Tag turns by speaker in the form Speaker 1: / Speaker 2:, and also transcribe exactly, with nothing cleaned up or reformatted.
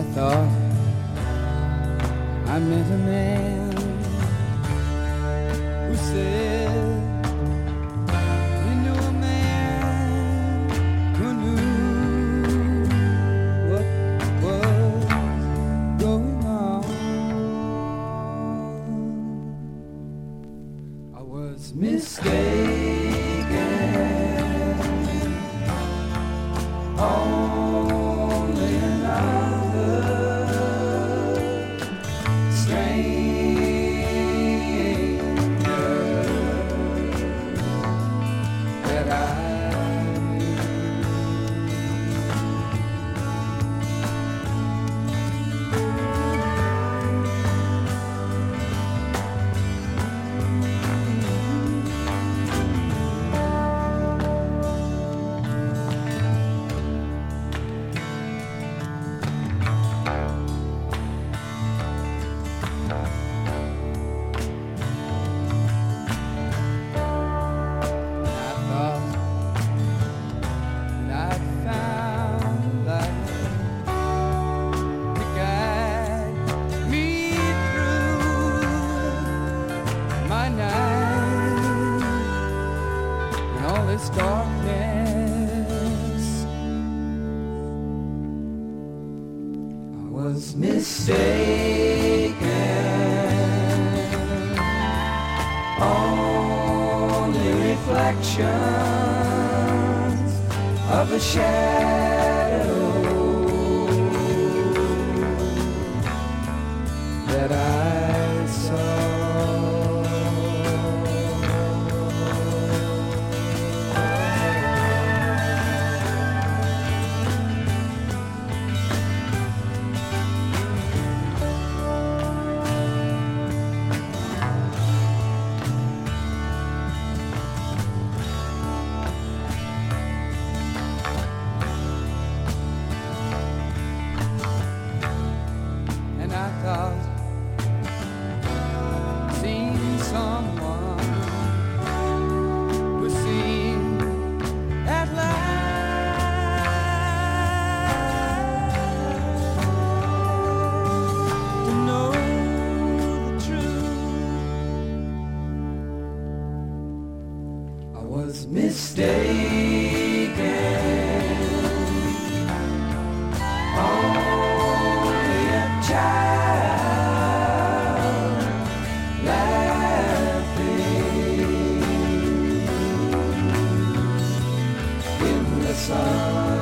Speaker 1: thought I met a man who said he knew a man who knew what was going on. I was mistaken. Only another stranger that I knew. This darkness, I was mistaken. Only reflections of a shadow that I saw. And I thought, seen someone who seemed at last to know the truth. I was mistaken. Only a child laughing in the sun.